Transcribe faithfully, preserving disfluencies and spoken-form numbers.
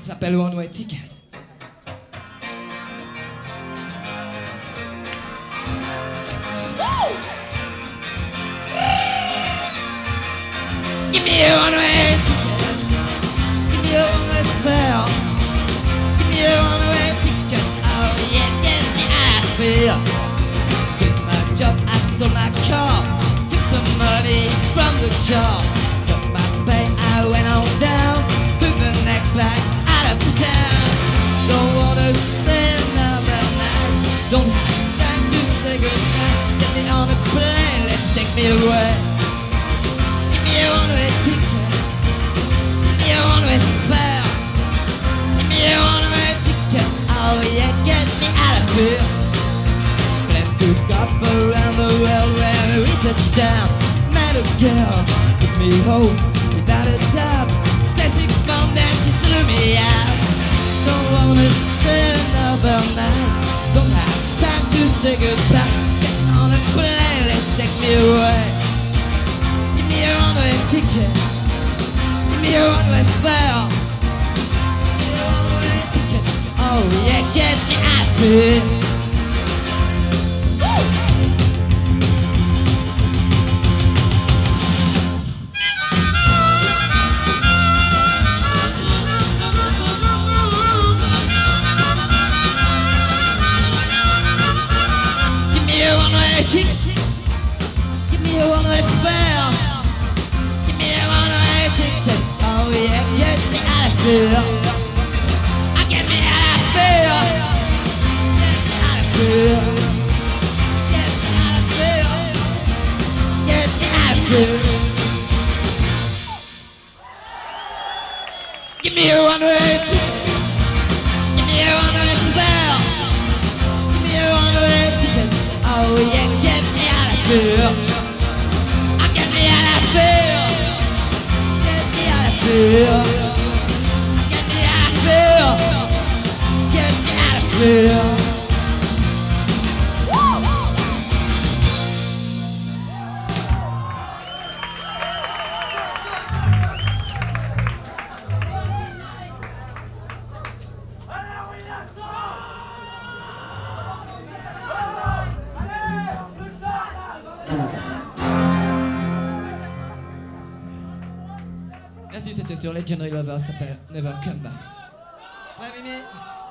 Ça s'appelle One Way Ticket. Give me a one-way ticket. Give me a one-way fare. Give me a one-way ticket. Oh yeah, get me out of here. Quit my job, I sold my car. Took some money from the jar. Got my pay, I went on down. Put the neck flag out of town. Don't wanna spend another night. Don't have time to say goodnight. Get me on a plane, let's take me away. Give me a one-way ticket. Give me a one-way fare. Give me a one-way ticket. Oh yeah, get me out of here. Plan took off around the world when we touched down. Met a girl, took me home without a doubt. Stay six months then she slew me out. Don't wanna stay another night. Don't have time to say goodbye. Get on a plane, let's take me away. Give me a one-way ticket. Give me a one-way fare. Give me a one-way ticket. Oh yeah, get me out of here. Give me a one-way ticket. Give me a one-way fare. Give me a one-way ticket. Oh yeah, get me out of here. I get me out of here. Get me out of here. Get me out of here. Get me out of here. Give me a one-way ticket. Give me a one-way fare. Give me a one-way ticket. Oh yeah, get me out of here. I get me out of here. Get me out of here. Get me out of here. Get me out of here. Merci, c'était sur Legendary Lover, ça s'appelle Never Come Back. Ouais, Mimi.